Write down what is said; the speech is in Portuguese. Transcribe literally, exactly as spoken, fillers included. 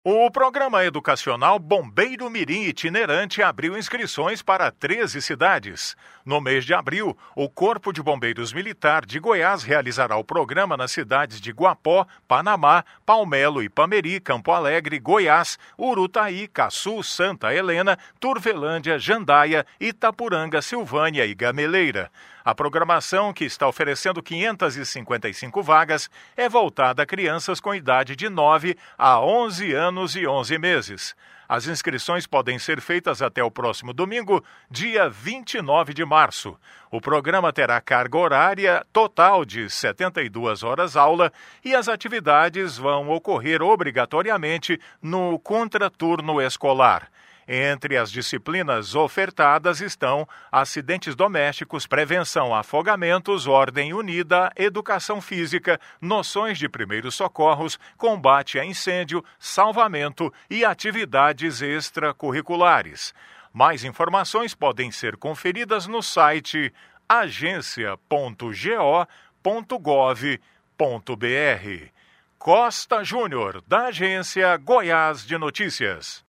O programa educacional Bombeiro Mirim Itinerante abriu inscrições para treze cidades. No mês de abril, o Corpo de Bombeiros Militar de Goiás realizará o programa nas cidades de Guapó, Panamá, Palmelo, Ipameri, Campo Alegre, Goiás, Urutaí, Caçu, Santa Helena, Turvelândia, Jandaia, Itapuranga, Silvânia e Gameleira. A programação, que está oferecendo quinhentas e cinquenta e cinco vagas, é voltada a crianças com idade de nove a onze anos e onze meses. As inscrições podem ser feitas até o próximo domingo, dia vinte e nove de março. O programa terá carga horária total de setenta e duas horas aula e as atividades vão ocorrer obrigatoriamente no contraturno escolar. Entre as disciplinas ofertadas estão acidentes domésticos, prevenção a afogamentos, ordem unida, educação física, noções de primeiros socorros, combate a incêndio, salvamento e atividades extracurriculares. Mais informações podem ser conferidas no site agência ponto go ponto gov ponto br. Costa Júnior, da Agência Goiás de Notícias.